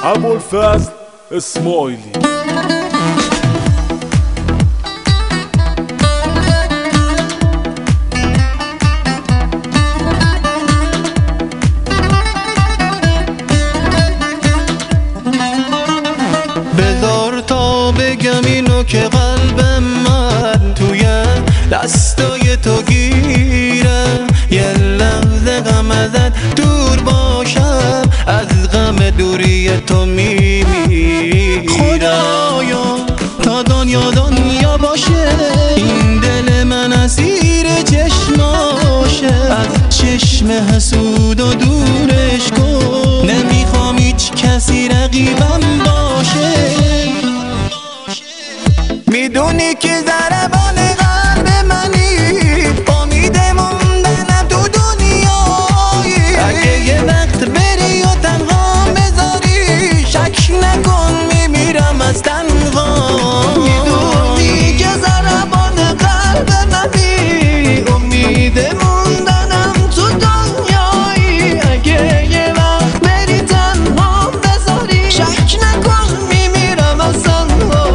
ابوالفضل اسماعیلی. بذار تا بگم اینو که قلبم من توی دستای تو گیره، یه لحظه غم ازت دور باشم، از غم دوری تو میمیرم. خدایا تا دنیا باشه، این دل من اسیر چشماشه، از چشم حسود و دورش کن، نمیخوام هیچ کسی رقیبم باشه. میدونی که ضربان قلب منی، امید موندنم تو دنیایی، اگه یه وقت بری و تنها بذاری، شک نکن میمیرم از تنهایی. میدونی که ضربان قلب منی، امید موندنم تو دنیایی، اگه یه وقت بری تنها بذاری، شک نکن میمیرم از تنهایی.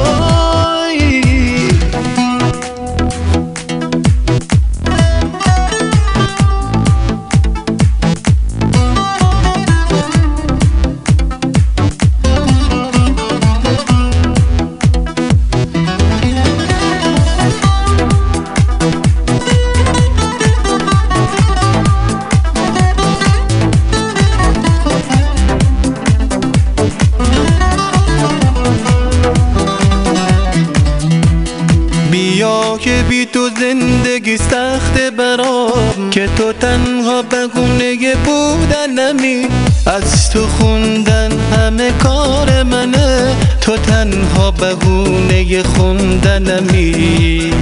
بیا که بی تو زندگی سخت برام، که تو تنها بهونه بودنمی، از تو خوندن همه کار منه، تو تنها بهونه خوندنمی.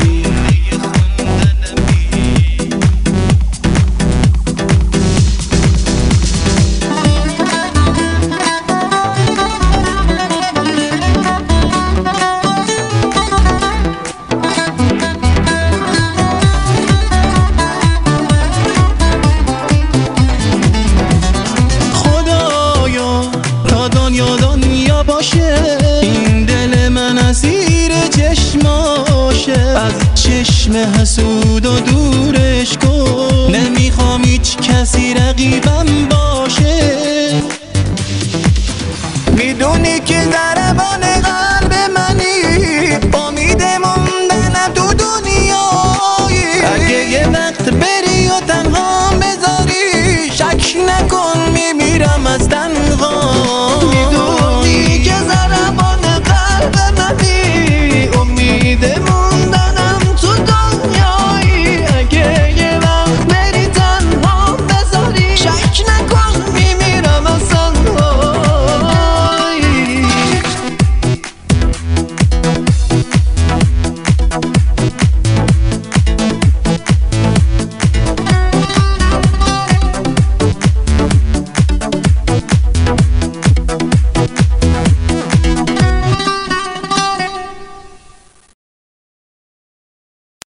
دنیا باشه، این دل من اسیر چشماشه، از چشم حسود و